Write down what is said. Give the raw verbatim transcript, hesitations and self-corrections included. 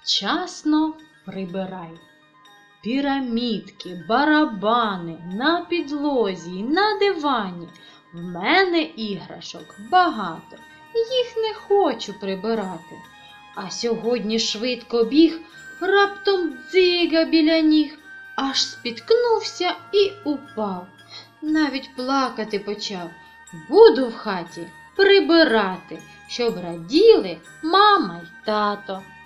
Вчасно прибирай. Пірамідки, барабани на підлозі й на дивані. В мене іграшок багато, їх не хочу прибирати. А сьогодні швидко біг, раптом дзига біля ніг, аж спіткнувся і упав. Навіть плакати почав. Буду в хаті прибирати, щоб раділи мама й тато.